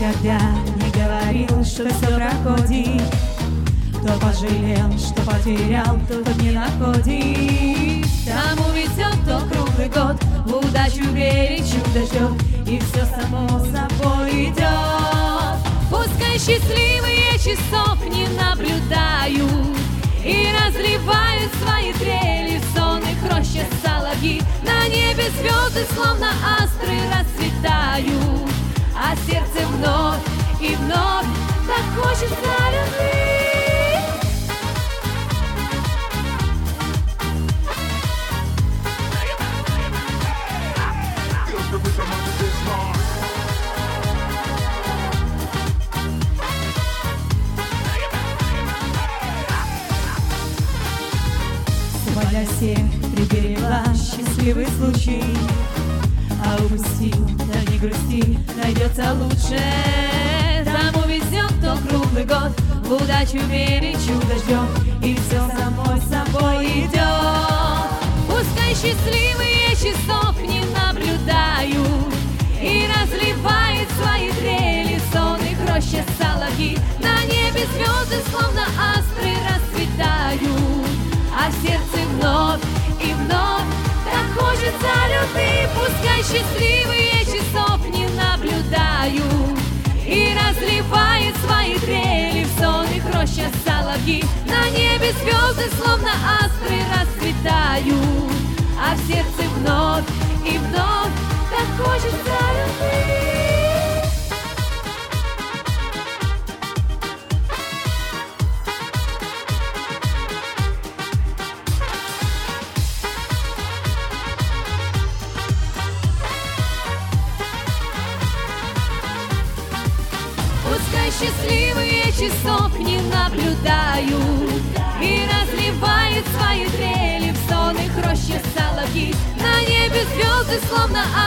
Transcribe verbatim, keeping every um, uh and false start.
никогда не говорил, что все проходит. Кто пожалел, что потерял, тот не находит. Тому везет, кто круглый год в удачу верит, чудо ждет, и все само собой идет. Пускай счастливые часов не наблюдают и разливают свои трели в сонных рощах соловьи. На небе звезды, словно астры, расцветают, а сердце вновь и вновь так хочется любви. Для всех приберегла счастливый случай, а упустил, да не грусти, найдется лучше. Тому везет, кто круглый год в удачу верит, чудо ждет, и все самой собой идет. Пускай счастливые часов не наблюдают и разливают свои трели в сонных рощах соловьи. На небе звезды, словно астры, расцветают, а в сердце вновь и вновь так хочется любви. Пускай счастливые часов не наблюдают и разливают свои трели в сонных рощах соловьи. На небе звезды, словно астры, расцветают, а в сердце вновь и вновь так хочется любви. Пускай счастливые часов не наблюдают и разливают свои трели в сонных рощах соловьи. На небе звезды, словно